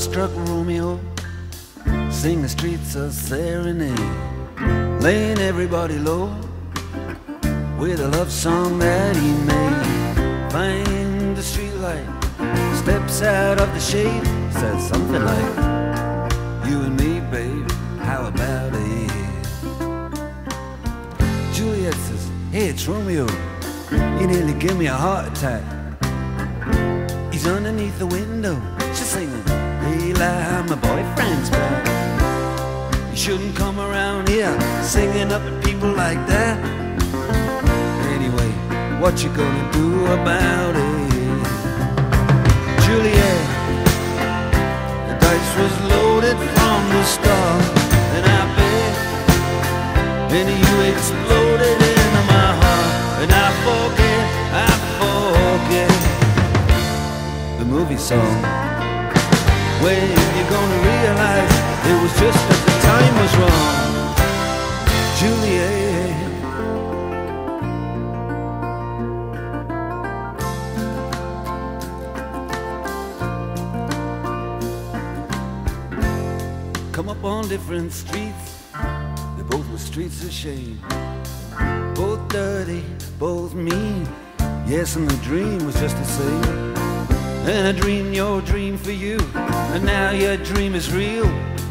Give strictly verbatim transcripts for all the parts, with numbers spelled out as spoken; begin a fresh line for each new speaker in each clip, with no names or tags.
love-struck Romeo sing the streets a serenade, laying everybody low with a love song that he made. Find the streetlight, steps out of the shade, said something like, you and me, babe, how about it? Juliet says, hey, it's Romeo, you nearly give me a heart attack. He's underneath the window, she's singing, hey, like my boyfriend's back. You shouldn't come around here singing up at people like that. Anyway, what you gonna do about it? Juliet, the dice was loaded from the start, and I bet any you exploded into my heart. And I forget, I forget the movie song. When you gonna realize it was just that the time was wrong, Juliet. Come up on different streets, they both were streets of shame. Both dirty, both mean, yes, and the dream was just the same. And I dreamed your dream for you, and now your dream is real.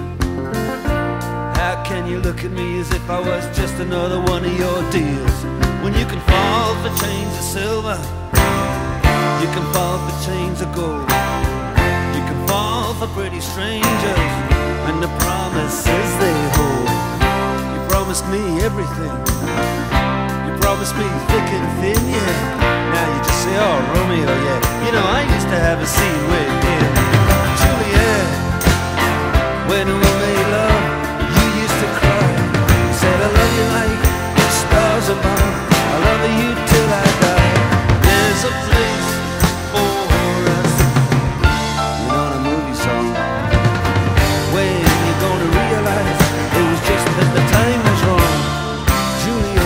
How can you look at me as if I was just another one of your deals? When you can fall for chains of silver, you can fall for chains of gold, you can fall for pretty strangers and the promises they hold. You promised me everything, you promised me thick and thin, yeah. Now you just say, oh, Romeo, yeah. You know, I used to have a scene with him. Juliet, when we made love, you used to cry. You said, I love you like the stars above, I love you till I die. There's a place for us. You know the movie song. When you gonna realize it was just that the time was wrong, Juliet.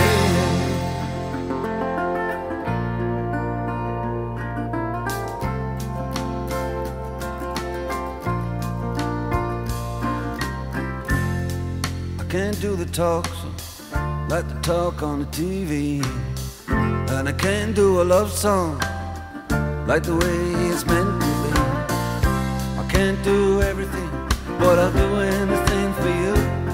Can't do the talk like the talk on the T V, and I can't do a love song like the way it's meant to be. I can't do everything, but I'll do anything for you.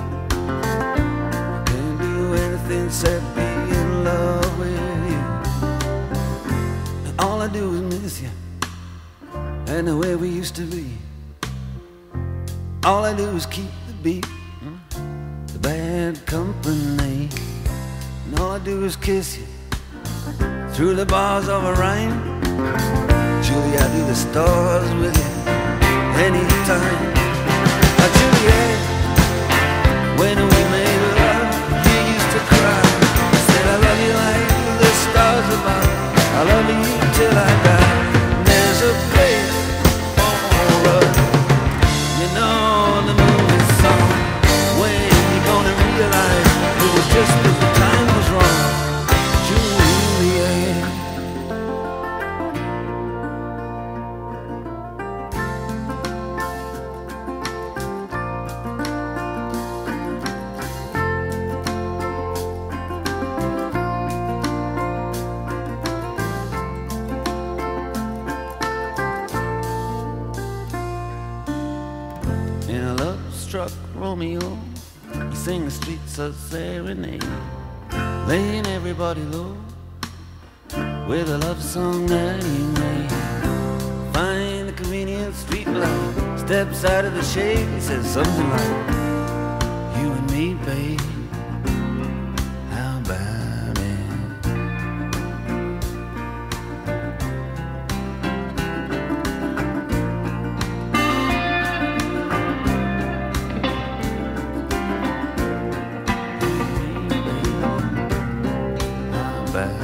I can't do anything except be in love with you. And all I do is miss you and the way we used to be. All I do is keep the beat, bad company, and all I do is kiss you through the bars of a rhyme. Julie, I do the stars with you anytime. Now, Juliet, when we made love, you used to cry. You said, I love you like the stars above, I love you till I die. And there's a place for us, you know the movie song. When gonna realize it was just that the time was wrong, Juliet. In a love-struck Romeo, he sang the streets a serenade, laying everybody low with a love song that he made. Find the convenient street light, steps out of the shade, he says something like, you and me, babe, how about it? Back.